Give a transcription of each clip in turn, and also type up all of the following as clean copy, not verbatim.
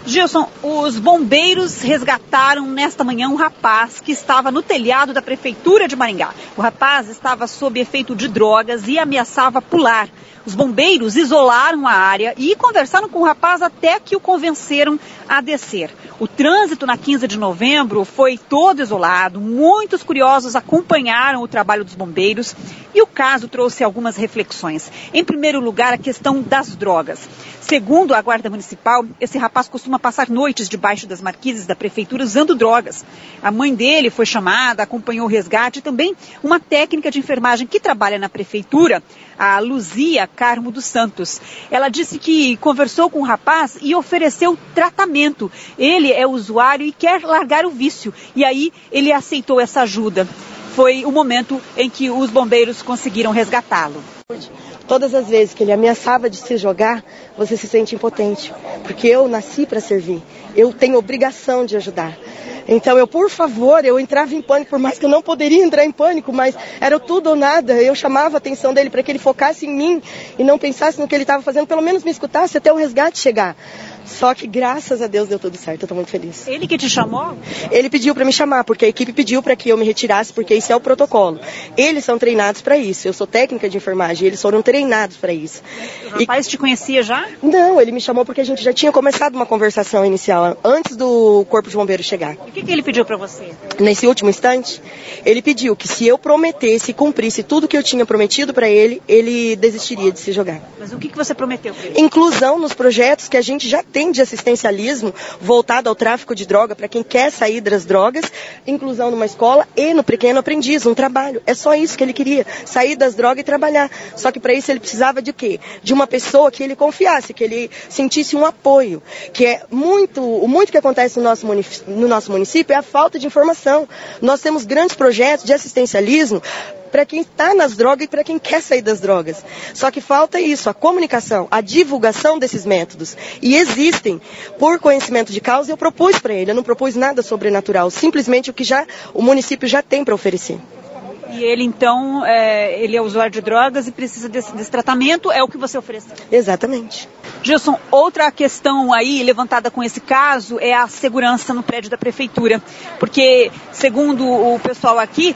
Gilson, os bombeiros resgataram nesta manhã um rapaz que estava no telhado da Prefeitura de Maringá. O rapaz estava sob efeito de drogas e ameaçava pular. Os bombeiros isolaram a área e conversaram com o rapaz até que o convenceram a descer. O trânsito na 15 de novembro foi todo isolado, muitos curiosos acompanharam o trabalho dos bombeiros e o caso trouxe algumas reflexões. Em primeiro lugar, a questão das drogas. Segundo a Guarda Municipal, esse rapaz costuma passar noites debaixo das marquises da Prefeitura usando drogas. A mãe dele foi chamada, acompanhou o resgate e também uma técnica de enfermagem que trabalha na Prefeitura, a Luzia Carmo dos Santos. Ela disse que conversou com o rapaz e ofereceu tratamento. Ele é usuário e quer largar o vício. E aí ele aceitou essa ajuda. Foi o momento em que os bombeiros conseguiram resgatá-lo. Todas as vezes que ele ameaçava de se jogar, você se sente impotente. Porque eu nasci para servir. Eu tenho obrigação de ajudar. Então por favor, eu entrava em pânico, por mais que eu não poderia entrar em pânico, mas era tudo ou nada. Eu chamava a atenção dele para que ele focasse em mim e não pensasse no que ele estava fazendo, pelo menos me escutasse até o resgate chegar. Só que graças a Deus deu tudo certo, eu estou muito feliz. Ele que te chamou? Ele pediu para me chamar, porque a equipe pediu para que eu me retirasse, porque isso é o protocolo. Eles são treinados para isso, eu sou técnica de enfermagem, eles foram treinados para isso. O rapaz te conhecia já? Não, ele me chamou porque a gente já tinha começado uma conversação inicial, antes do Corpo de Bombeiros chegar. E o que ele pediu para você? Nesse último instante, ele pediu que se eu prometesse e cumprisse tudo que eu tinha prometido para ele, ele desistiria de se jogar. Mas o que você prometeu para ele? Inclusão nos projetos que a gente já tem de assistencialismo voltado ao tráfico de droga para quem quer sair das drogas, inclusão numa escola e no pequeno aprendiz, um trabalho. É só isso que ele queria, sair das drogas e trabalhar. Só que para isso ele precisava de quê? De uma pessoa que ele confiasse, que ele sentisse um apoio, que é muito que acontece no nosso município é a falta de informação. Nós temos grandes projetos de assistencialismo para quem está nas drogas e para quem quer sair das drogas. Só que falta isso, a comunicação, a divulgação desses métodos. E existem, por conhecimento de causa, eu propus para ele, eu não propus nada sobrenatural, simplesmente o que o município já tem para oferecer. E ele, então, ele é usuário de drogas e precisa desse tratamento, é o que você ofereceu? Exatamente. Gilson, outra questão aí levantada com esse caso é a segurança no prédio da Prefeitura. Porque, segundo o pessoal aqui,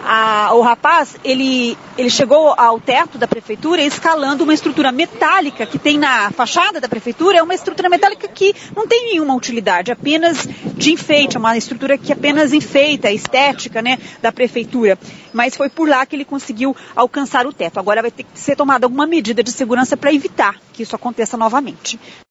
o rapaz, ele chegou ao teto da Prefeitura escalando uma estrutura metálica que tem na fachada da Prefeitura. É uma estrutura metálica que não tem nenhuma utilidade, apenas de enfeite, é uma estrutura que apenas enfeita a estética, né, da Prefeitura. Mas foi por lá que ele conseguiu alcançar o teto. Agora vai ter que ser tomada alguma medida de segurança para evitar que isso aconteça novamente.